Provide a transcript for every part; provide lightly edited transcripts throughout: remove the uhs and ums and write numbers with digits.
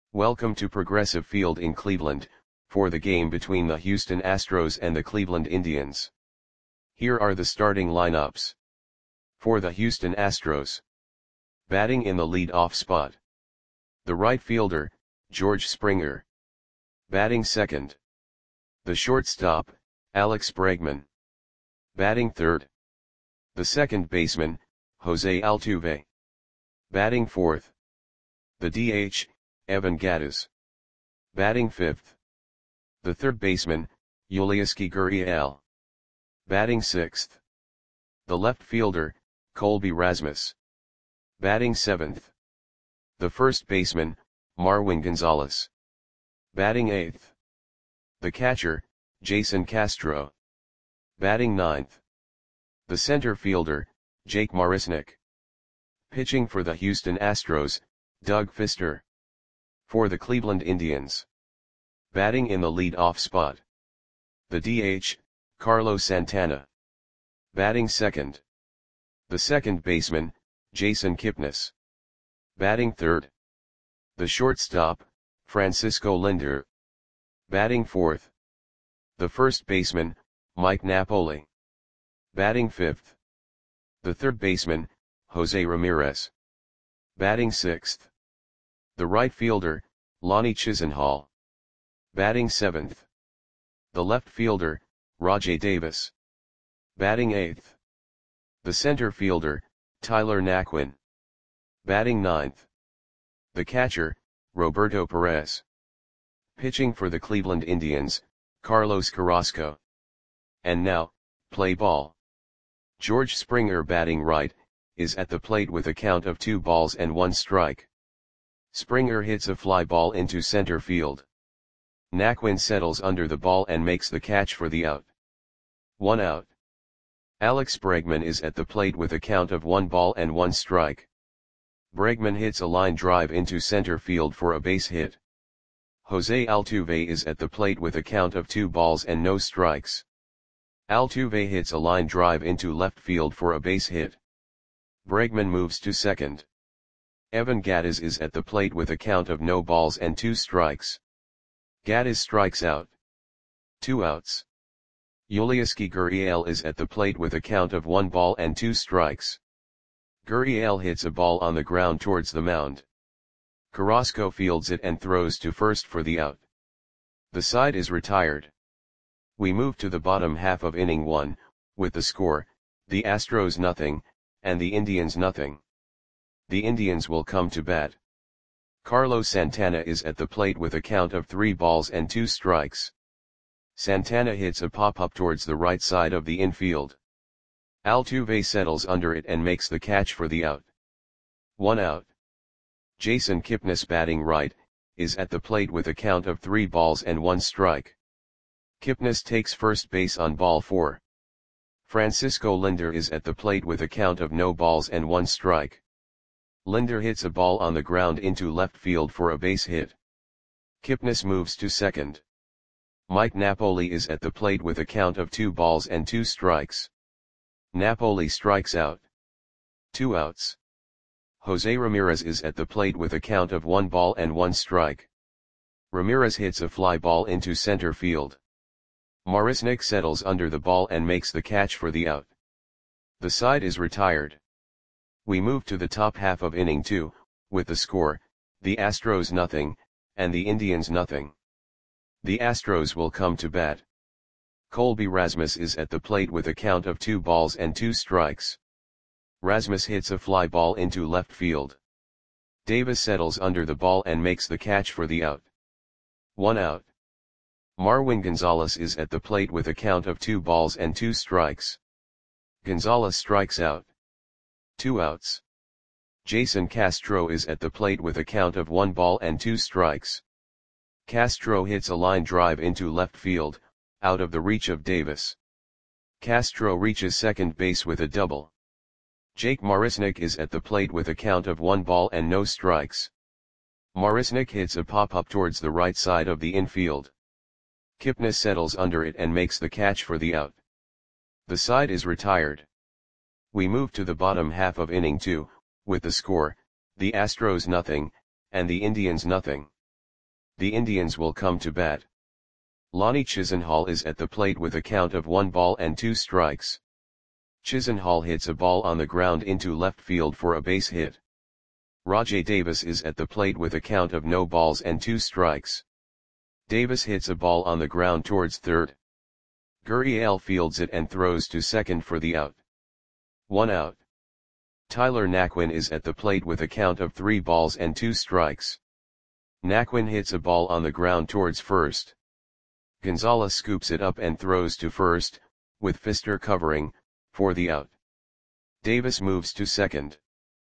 Welcome to Progressive Field in Cleveland, for the game between the Houston Astros and the Cleveland Indians. Here are the starting lineups. For the Houston Astros. Batting in the lead-off spot. The right fielder, George Springer. Batting second. The shortstop, Alex Bregman. Batting third. The second baseman, Jose Altuve. Batting fourth. The DH, Evan Gattis. Batting fifth. The third baseman, Yulieski Gurriel. Batting sixth. The left fielder, Colby Rasmus. Batting seventh. The first baseman, Marwin Gonzalez. Batting eighth. The catcher, Jason Castro. Batting ninth. The center fielder, Jake Marisnick. Pitching for the Houston Astros, Doug Fister. For the Cleveland Indians. Batting in the lead-off spot. The DH, Carlos Santana. Batting second. The second baseman, Jason Kipnis. Batting third. The shortstop, Francisco Lindor. Batting fourth. The first baseman, Mike Napoli. Batting fifth. The third baseman, Jose Ramirez. Batting sixth. The right fielder, Lonnie Chisenhall. Batting seventh. The left fielder, Rajai Davis. Batting eighth. The center fielder, Tyler Naquin. Batting ninth. The catcher, Roberto Perez. Pitching for the Cleveland Indians, Carlos Carrasco. And now, play ball. George Springer batting right, is at the plate with a count of 2 balls and 1 strike. Springer hits a fly ball into center field. Naquin settles under the ball and makes the catch for the out. 1 out. Alex Bregman is at the plate with a count of 1 ball and 1 strike. Bregman hits a line drive into center field for a base hit. Jose Altuve is at the plate with a count of 2 balls and no strikes. Altuve hits a line drive into left field for a base hit. Bregman moves to second. Evan Gattis is at the plate with a count of no balls and 2 strikes. Gattis strikes out. 2 outs. Yulieski Gurriel is at the plate with a count of 1 ball and 2 strikes. Gurriel hits a ball on the ground towards the mound. Carrasco fields it and throws to first for the out. The side is retired. We move to the bottom half of inning 1, with the score, the Astros nothing, and the Indians nothing. The Indians will come to bat. Carlos Santana is at the plate with a count of 3 balls and 2 strikes. Santana hits a pop-up towards the right side of the infield. Altuve settles under it and makes the catch for the out. 1 out. Jason Kipnis batting right, is at the plate with a count of 3 balls and 1 strike. Kipnis takes first base on ball 4. Francisco Lindor is at the plate with a count of no balls and 1 strike. Lindor hits a ball on the ground into left field for a base hit. Kipnis moves to second. Mike Napoli is at the plate with a count of 2 balls and 2 strikes. Napoli strikes out. 2 outs. Jose Ramirez is at the plate with a count of 1 ball and 1 strike. Ramirez hits a fly ball into center field. Marisnick settles under the ball and makes the catch for the out. The side is retired. We move to the top half of inning 2, with the score, the Astros nothing, and the Indians nothing. The Astros will come to bat. Colby Rasmus is at the plate with a count of 2 balls and 2 strikes. Rasmus hits a fly ball into left field. Davis settles under the ball and makes the catch for the out. 1 out. Marwin Gonzalez is at the plate with a count of 2 balls and 2 strikes. Gonzalez strikes out. 2 outs. Jason Castro is at the plate with a count of 1 ball and 2 strikes. Castro hits a line drive into left field, out of the reach of Davis. Castro reaches second base with a double. Jake Marisnick is at the plate with a count of 1 ball and no strikes. Marisnick hits a pop-up towards the right side of the infield. Kipnis settles under it and makes the catch for the out. The side is retired. We move to the bottom half of inning 2, with the score, the Astros nothing, and the Indians nothing. The Indians will come to bat. Lonnie Chisenhall is at the plate with a count of 1 ball and 2 strikes. Chisenhall hits a ball on the ground into left field for a base hit. Rajai Davis is at the plate with a count of no balls and 2 strikes. Davis hits a ball on the ground towards third. Gurriel fields it and throws to second for the out. 1 out. Tyler Naquin is at the plate with a count of 3 balls and 2 strikes. Naquin hits a ball on the ground towards first. Gonzalez scoops it up and throws to first, with Pfister covering, for the out. Davis moves to second.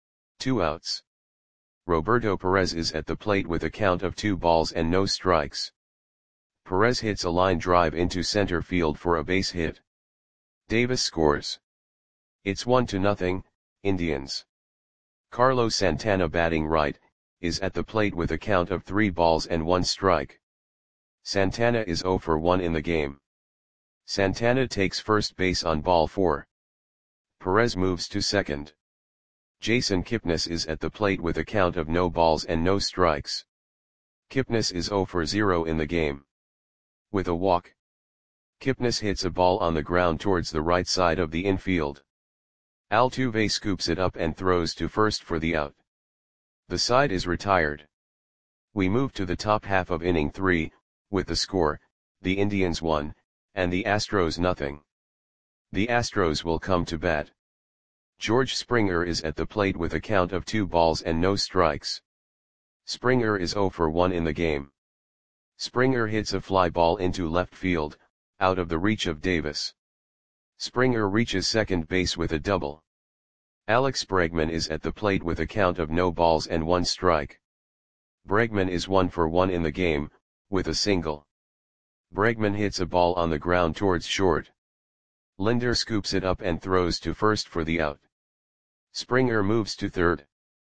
2 outs. Roberto Perez is at the plate with a count of 2 balls and no strikes. Perez hits a line drive into center field for a base hit. Davis scores. It's 1-0, Indians. Carlos Santana, batting right, is at the plate with a count of 3 balls and 1 strike. Santana is 0 for 1 in the game. Santana takes first base on ball 4. Perez moves to second. Jason Kipnis is at the plate with a count of no balls and no strikes. Kipnis is 0 for 0 in the game. With a walk, Kipnis hits a ball on the ground towards the right side of the infield. Altuve scoops it up and throws to first for the out. The side is retired. We move to the top half of inning 3, with the score, the Indians 1, and the Astros 0. The Astros will come to bat. George Springer is at the plate with a count of 2 balls and no strikes. Springer is 0 for 1 in the game. Springer hits a fly ball into left field, out of the reach of Davis. Springer reaches second base with a double. Alex Bregman is at the plate with a count of no balls and 1 strike. Bregman is 1 for 1 in the game, with a single. Bregman hits a ball on the ground towards short. Linder scoops it up and throws to first for the out. Springer moves to third.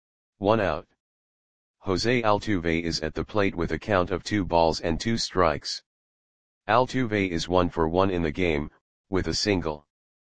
1 out. Jose Altuve is at the plate with a count of 2 balls and 2 strikes. Altuve is 1 for 1 in the game, with a single.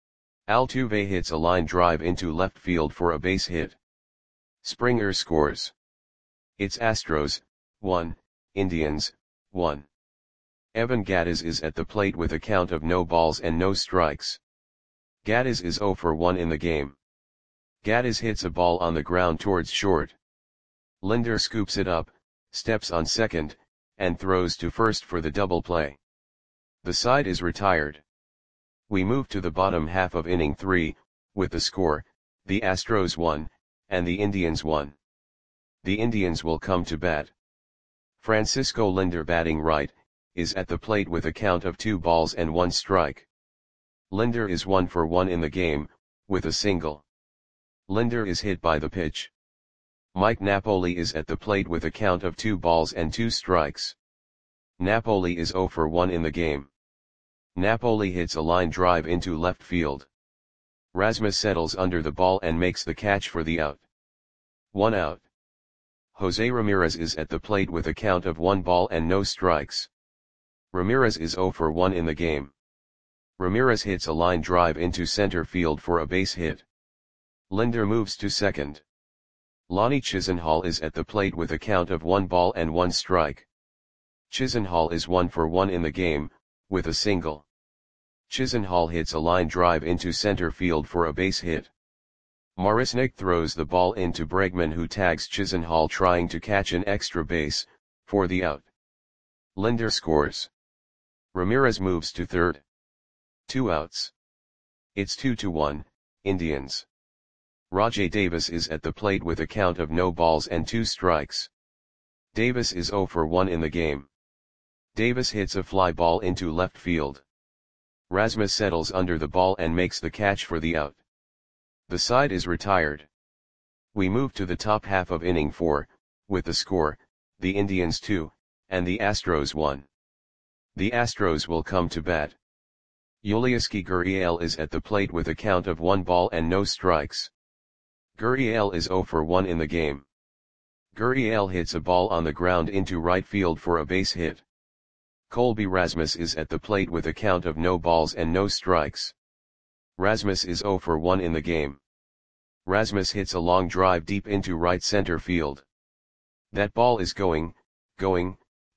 Altuve hits a line drive into left field for a base hit. Springer scores. It's Astros, 1, Indians, 1. Evan Gattis is at the plate with a count of no balls and no strikes. Gattis is 0 for 1 in the game. Gattis hits a ball on the ground towards short. Linder scoops it up, steps on second, and throws to first for the double play. The side is retired. We move to the bottom half of inning 3, with the score, the Astros 1, and the Indians 1. The Indians will come to bat. Francisco Linder, batting right, is at the plate with a count of 2 balls and 1 strike. Linder is 1 for 1 in the game, with a single. Linder is hit by the pitch. Mike Napoli is at the plate with a count of 2 balls and 2 strikes. Napoli is 0 for 1 in the game. Napoli hits a line drive into left field. Rasmus settles under the ball and makes the catch for the out. 1 out. Jose Ramirez is at the plate with a count of 1 ball and no strikes. Ramirez is 0 for 1 in the game. Ramirez hits a line drive into center field for a base hit. Linder moves to second. Lonnie Chisenhall is at the plate with a count of 1 ball and 1 strike. Chisenhall is 1 for 1 in the game, with a single. Chisenhall hits a line drive into center field for a base hit. Marisnick throws the ball into Bregman, who tags Chisenhall trying to catch an extra base, for the out. Linder scores. Ramirez moves to third. 2 outs. It's 2-1, Indians. Rajai Davis is at the plate with a count of no balls and 2 strikes. Davis is 0 for 1 in the game. Davis hits a fly ball into left field. Rasmus settles under the ball and makes the catch for the out. The side is retired. We move to the top half of inning 4, with the score, the Indians 2, and the Astros 1. The Astros will come to bat. Yulieski Gurriel is at the plate with a count of 1 ball and no strikes. Gurriel is 0 for 1 in the game. Gurriel hits a ball on the ground into right field for a base hit. Colby Rasmus is at the plate with a count of no balls and no strikes. Rasmus is 0 for 1 in the game. Rasmus hits a long drive deep into right center field. That ball is going,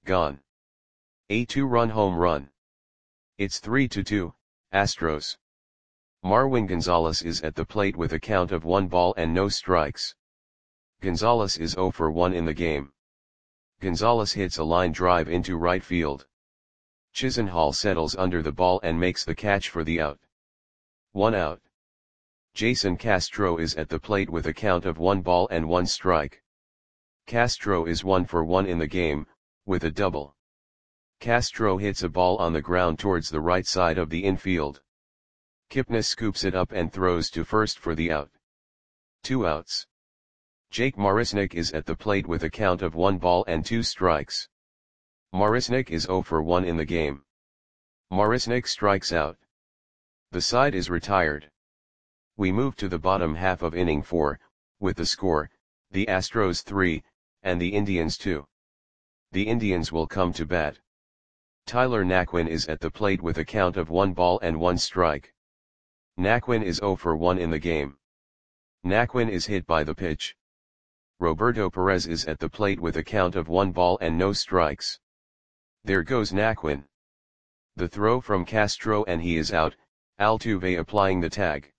gone. A 2-run home run. It's 3-2, Astros. Marwin Gonzalez is at the plate with a count of 1 ball and no strikes. Gonzalez is 0 for 1 in the game. Gonzalez hits a line drive into right field. Chisenhall settles under the ball and makes the catch for the out. 1 out. Jason Castro is at the plate with a count of 1 ball and 1 strike. Castro is 1 for 1 in the game, with a double. Castro hits a ball on the ground towards the right side of the infield. Kipnis scoops it up and throws to first for the out. 2 outs. Jake Marisnick is at the plate with a count of 1 ball and 2 strikes. Marisnick is 0 for 1 in the game. Marisnick strikes out. The side is retired. We move to the bottom half of inning 4, with the score, the Astros 3, and the Indians 2. The Indians will come to bat. Tyler Naquin is at the plate with a count of 1 ball and 1 strike. Naquin is 0 for 1 in the game. Naquin is hit by the pitch. Roberto Perez is at the plate with a count of 1 ball and no strikes. There goes Naquin. The throw from Castro and he is out, Altuve applying the tag.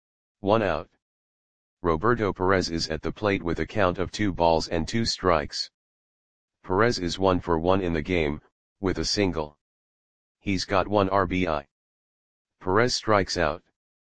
1 out. Roberto Perez is at the plate with a count of 2 balls and 2 strikes. Perez is 1 for 1 in the game, with a single. He's got 1 RBI. Perez strikes out.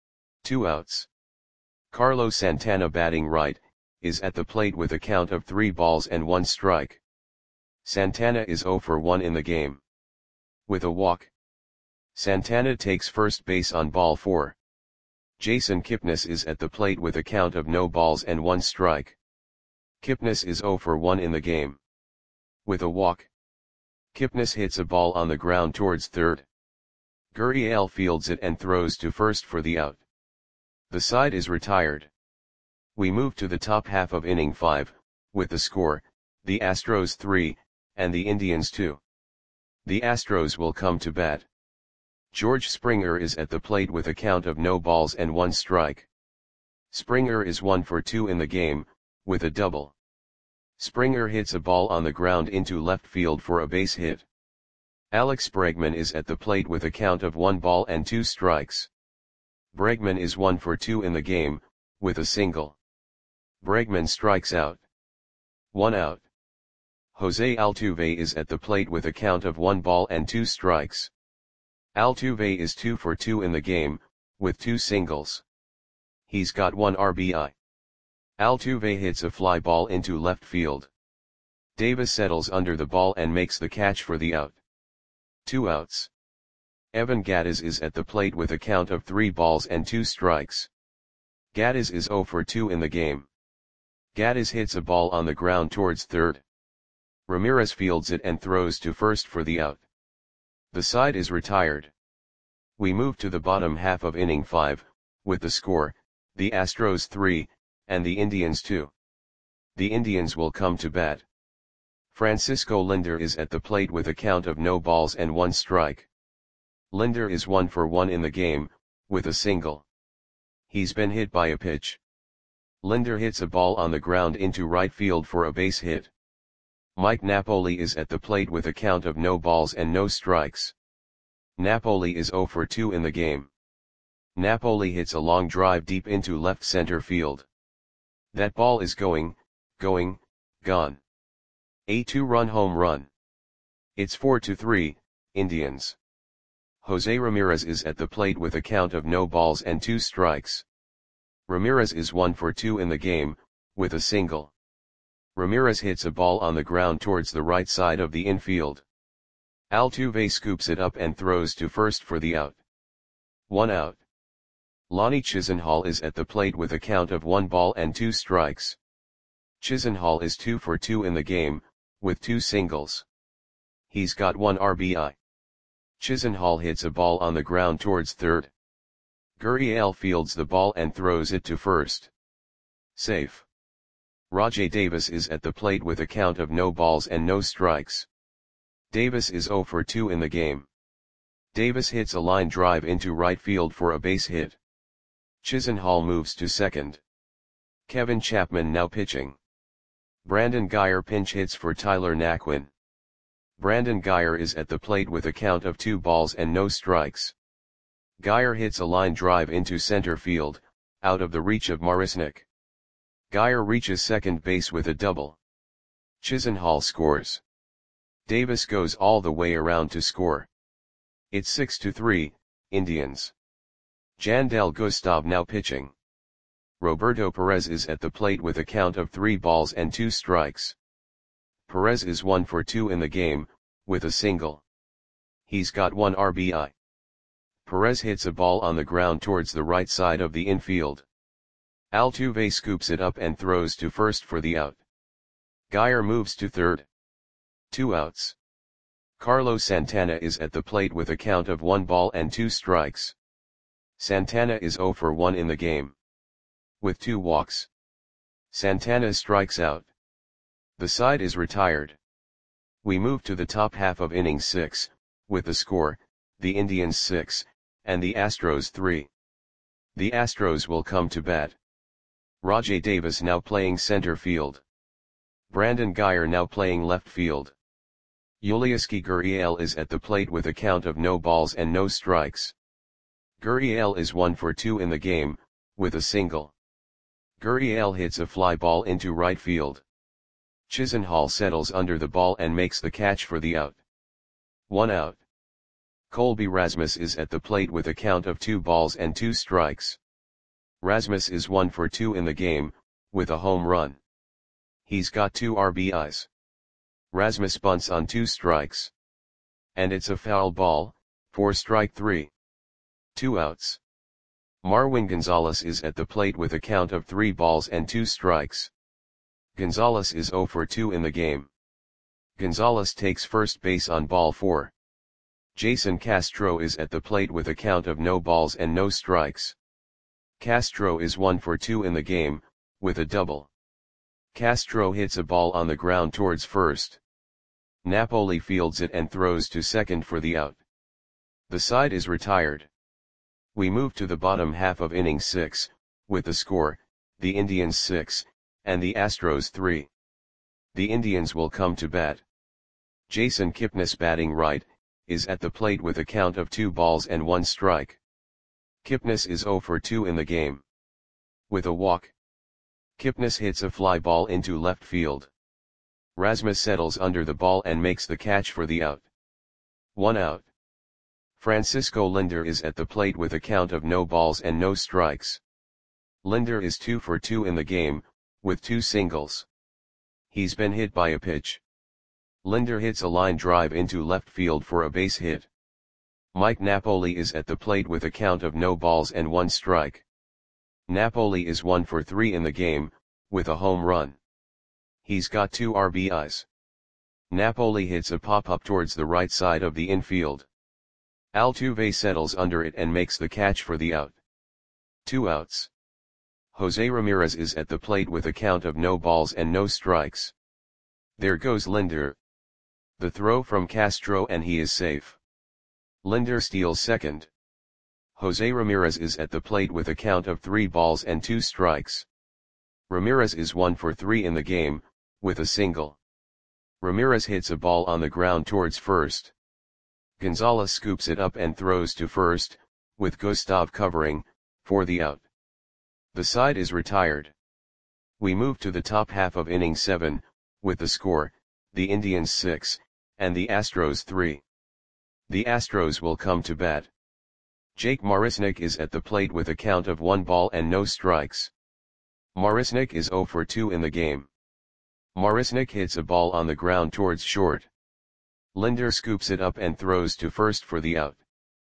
2 outs. Carlos Santana batting right, is at the plate with a count of 3 balls and 1 strike. Santana is 0 for 1 in the game. With a walk. Santana takes first base on ball 4. Jason Kipnis is at the plate with a count of no balls and 1 strike. Kipnis is 0 for 1 in the game. With a walk. Kipnis hits a ball on the ground towards third. Gurriel fields it and throws to first for the out. The side is retired. We move to the top half of inning 5, with the score, the Astros 3, and the Indians 2. The Astros will come to bat. George Springer is at the plate with a count of no balls and 1 strike. Springer is 1 for 2 in the game, with a double. Springer hits a ball on the ground into left field for a base hit. Alex Bregman is at the plate with a count of 1 ball and 2 strikes. Bregman is 1 for 2 in the game, with a single. Bregman strikes out. 1 out. Jose Altuve is at the plate with a count of 1 ball and 2 strikes. Altuve is 2 for 2 in the game, with 2 singles. He's got 1 RBI. Altuve hits a fly ball into left field. Davis settles under the ball and makes the catch for the out. 2 outs. Evan Gattis is at the plate with a count of 3 balls and 2 strikes. Gattis is 0 for 2 in the game. Gattis hits a ball on the ground towards third. Ramirez fields it and throws to first for the out. The side is retired. We move to the bottom half of inning 5, with the score, the Astros 3, and the Indians 2. The Indians will come to bat. Francisco Lindor is at the plate with a count of no balls and 1 strike. Lindor is 1 for 1 in the game, with a single. He's been hit by a pitch. Lindor hits a ball on the ground into right field for a base hit. Mike Napoli is at the plate with a count of no balls and no strikes. Napoli is 0 for 2 in the game. Napoli hits a long drive deep into left center field. That ball is gone. A 2-run home run. It's 4-3, Indians. Jose Ramirez is at the plate with a count of no balls and 2 strikes. Ramirez is 1 for 2 in the game, with a single. Ramirez hits a ball on the ground towards the right side of the infield. Altuve scoops it up and throws to first for the out. 1 out. Lonnie Chisenhall is at the plate with a count of 1 ball and 2 strikes. Chisenhall is 2 for 2 in the game, with 2 singles. He's got 1 RBI. Chisenhall hits a ball on the ground towards third. Gurriel fields the ball and throws it to first. Safe. Rajai Davis is at the plate with a count of no balls and no strikes. Davis is 0 for 2 in the game. Davis hits a line drive into right field for a base hit. Chisenhall moves to second. Kevin Chapman now pitching. Brandon Guyer pinch hits for Tyler Naquin. Brandon Guyer is at the plate with a count of 2 balls and no strikes. Guyer hits a line drive into center field, out of the reach of Marisnick. Guyer reaches second base with a double. Chisenhall scores. Davis goes all the way around to score. It's 6-3, Indians. Jandel Gustave now pitching. Roberto Perez is at the plate with a count of 3 balls and 2 strikes. Perez is 1 for 2 in the game, with a single. He's got 1 RBI. Perez hits a ball on the ground towards the right side of the infield. Altuve scoops it up and throws to first for the out. Guyer moves to third. 2 outs. Carlos Santana is at the plate with a count of 1 ball and 2 strikes. Santana is 0 for 1 in the game. With 2 walks. Santana strikes out. The side is retired. We move to the top half of inning 6, with the score, the Indians 6, and the Astros 3. The Astros will come to bat. Rajai Davis now playing center field. Brandon Guyer now playing left field. Yulieski Gurriel is at the plate with a count of no balls and no strikes. Gurriel is 1 for 2 in the game, with a single. Gurriel hits a fly ball into right field. Chisenhall settles under the ball and makes the catch for the out. 1 out. Colby Rasmus is at the plate with a count of 2 balls and 2 strikes. Rasmus is 1 for 2 in the game, with a home run. He's got 2 RBIs. Rasmus bunts on 2 strikes. And it's a foul ball, for strike 3. 2 outs. Marwin Gonzalez is at the plate with a count of 3 balls and 2 strikes. Gonzalez is 0 for 2 in the game. Gonzalez takes first base on ball 4. Jason Castro is at the plate with a count of no balls and no strikes. Castro is 1 for 2 in the game, with a double. Castro hits a ball on the ground towards first. Napoli fields it and throws to second for the out. The side is retired. We move to the bottom half of inning 6, with the score, the Indians 6, and the Astros 3. The Indians will come to bat. Jason Kipnis batting right, is at the plate with a count of 2 balls and 1 strike. Kipnis is 0 for 2 in the game. With a walk. Kipnis hits a fly ball into left field. Rasmus settles under the ball and makes the catch for the out. 1 out. Francisco Linder is at the plate with a count of no balls and no strikes. Linder is 2 for 2 in the game, with 2 singles. He's been hit by a pitch. Linder hits a line drive into left field for a base hit. Mike Napoli is at the plate with a count of no balls and 1 strike. Napoli is 1 for 3 in the game, with a home run. He's got 2 RBIs. Napoli hits a pop-up towards the right side of the infield. Altuve settles under it and makes the catch for the out. 2 outs. Jose Ramirez is at the plate with a count of no balls and no strikes. There goes Linder. The throw from Castro and he is safe. Linder steals second. Jose Ramirez is at the plate with a count of 3 balls and 2 strikes. Ramirez is 1 for 3 in the game, with a single. Ramirez hits a ball on the ground towards first. Gonzalez scoops it up and throws to first, with Gustave covering, for the out. The side is retired. We move to the top half of inning 7, with the score, the Indians 6, and the Astros 3. The Astros will come to bat. Jake Marisnick is at the plate with a count of 1 ball and no strikes. Marisnick is 0 for 2 in the game. Marisnick hits a ball on the ground towards short. Linder scoops it up and throws to first for the out.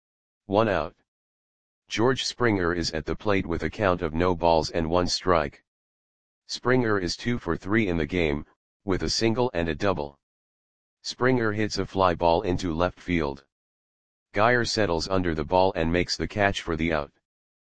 1 out. George Springer is at the plate with a count of no balls and 1 strike. Springer is 2 for 3 in the game, with a single and a double. Springer hits a fly ball into left field. Guyer settles under the ball and makes the catch for the out.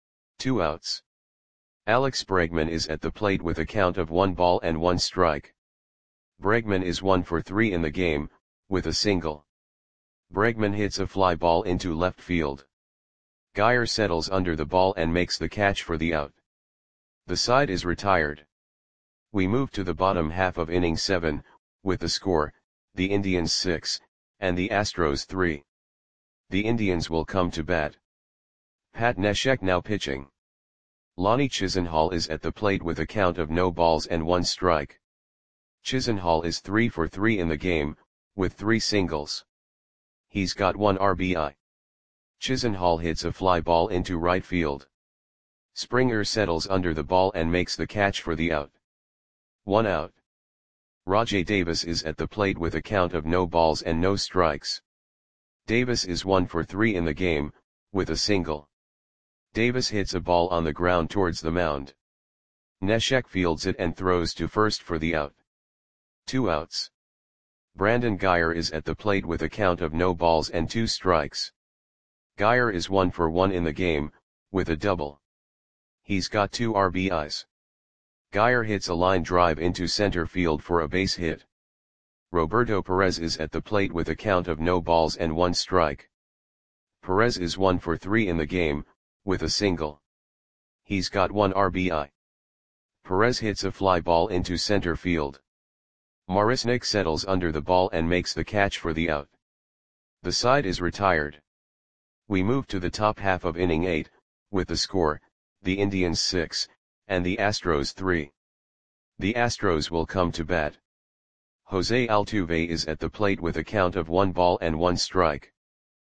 2 outs. Alex Bregman is at the plate with a count of 1 ball and 1 strike. Bregman is 1 for 3 in the game, with a single. Bregman hits a fly ball into left field. Guyer settles under the ball and makes the catch for the out. The side is retired. We move to the bottom half of inning 7, with the score, the Indians 6, and the Astros 3. The Indians will come to bat. Pat Neshek now pitching. Lonnie Chisenhall is at the plate with a count of no balls and 1 strike. Chisenhall is 3 for 3 in the game, with 3 singles. He's got 1 RBI. Chisenhall hits a fly ball into right field. Springer settles under the ball and makes the catch for the out. 1 out. Rajai Davis is at the plate with a count of no balls and no strikes. Davis is 1 for 3 in the game, with a single. Davis hits a ball on the ground towards the mound. Neshek fields it and throws to first for the out. 2 outs. Brandon Guyer is at the plate with a count of no balls and 2 strikes. Guyer is 1 for 1 in the game, with a double. He's got 2 RBIs. Guyer hits a line drive into center field for a base hit. Roberto Perez is at the plate with a count of no balls and 1 strike. Perez is 1 for 3 in the game, with a single. He's got 1 RBI. Perez hits a fly ball into center field. Marisnick settles under the ball and makes the catch for the out. The side is retired. We move to the top half of inning 8, with the score, the Indians 6, and the Astros 3. The Astros will come to bat. Jose Altuve is at the plate with a count of 1 ball and 1 strike.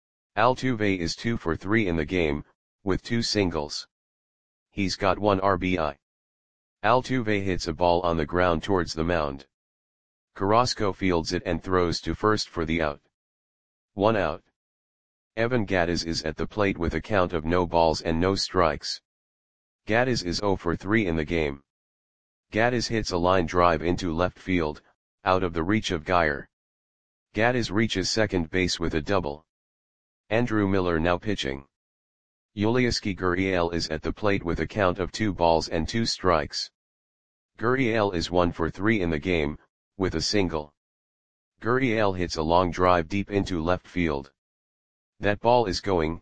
Altuve is 2 for 3 in the game, with 2 singles. He's got 1 RBI. Altuve hits a ball on the ground towards the mound. Carrasco fields it and throws to first for the out. 1 out. Evan Gattis is at the plate with a count of no balls and no strikes. Gattis is 0 for 3 in the game. Gattis hits a line drive into left field, out of the reach of Guyer. Gattis reaches second base with a double. Andrew Miller now pitching. Yulieski Gurriel is at the plate with a count of 2 balls and 2 strikes. Gurriel is 1 for 3 in the game, with a single. Gurriel hits a long drive deep into left field. That ball is gone.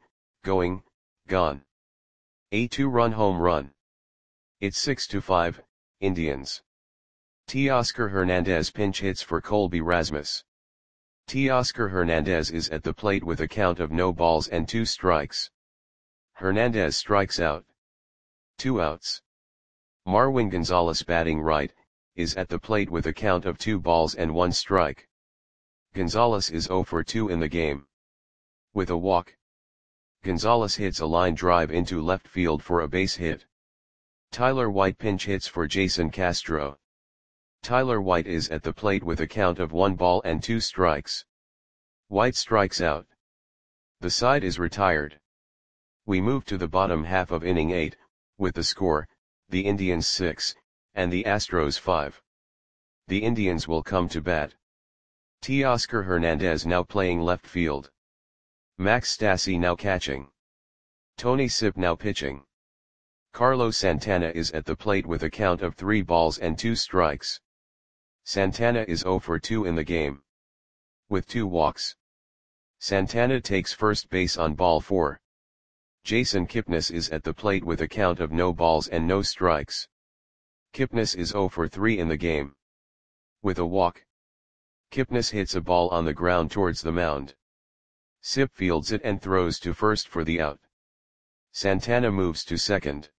A 2-run home run. It's 6-5, Indians. Teoscar Hernandez pinch hits for Colby Rasmus. Teoscar Hernandez is at the plate with a count of no balls and 2 strikes. Hernandez strikes out. 2 outs. Marwin Gonzalez batting right, is at the plate with a count of 2 balls and 1 strike. Gonzalez is 0 for 2 in the game. With a walk. Gonzalez hits a line drive into left field for a base hit. Tyler White pinch hits for Jason Castro. Tyler White is at the plate with a count of 1 ball and 2 strikes. White strikes out. The side is retired. We move to the bottom half of inning 8, with the score, the Indians 6, and the Astros 5. The Indians will come to bat. Teoscar Hernandez now playing left field. Max Stassi now catching. Tony Sipp now pitching. Carlos Santana is at the plate with a count of 3 balls and 2 strikes. Santana is 0 for 2 in the game. With 2 walks. Santana takes first base on ball 4. Jason Kipnis is at the plate with a count of no balls and no strikes. Kipnis is 0 for 3 in the game. With a walk. Kipnis hits a ball on the ground towards the mound. Sipp fields it and throws to first for the out. Santana moves to second.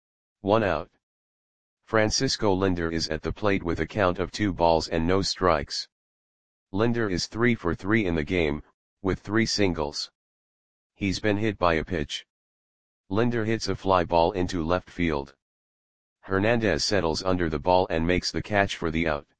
1 out. Francisco Lindor is at the plate with a count of 2 balls and no strikes. Lindor is 3 for 3 in the game, with 3 singles. He's been hit by a pitch. Lindor hits a fly ball into left field. Hernandez settles under the ball and makes the catch for the out.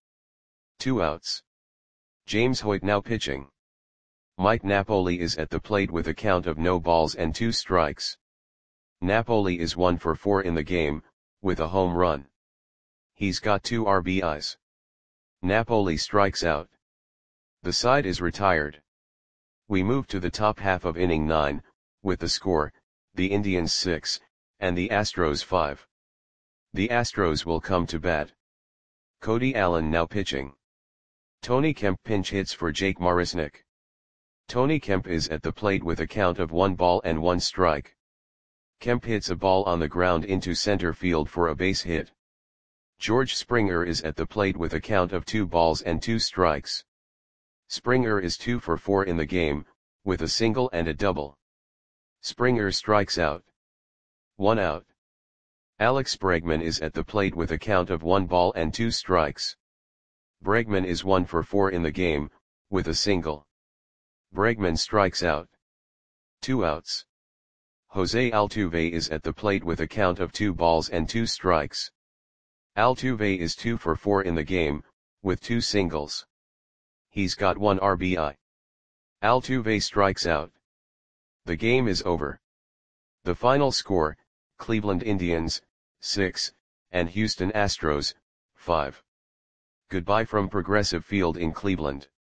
2 outs. James Hoyt now pitching. Mike Napoli is at the plate with a count of no balls and 2 strikes. Napoli is 1 for 4 in the game, with a home run. He's got 2 RBIs. Napoli strikes out. The side is retired. We move to the top half of inning 9, with the score, the Indians 6, and the Astros 5. The Astros will come to bat. Cody Allen now pitching. Tony Kemp pinch hits for Jake Marisnick. Tony Kemp is at the plate with a count of 1 ball and 1 strike. Kemp hits a ball on the ground into center field for a base hit. George Springer is at the plate with a count of 2 balls and 2 strikes. Springer is 2 for 4 in the game, with a single and a double. Springer strikes out. 1 out. Alex Bregman is at the plate with a count of 1 ball and 2 strikes. Bregman is 1 for 4 in the game, with a single. Bregman strikes out. 2 outs. Jose Altuve is at the plate with a count of 2 balls and 2 strikes. Altuve is 2 for 4 in the game, with 2 singles. He's got 1 RBI. Altuve strikes out. The game is over. The final score, Cleveland Indians, 6, and Houston Astros, 5. Goodbye from Progressive Field in Cleveland.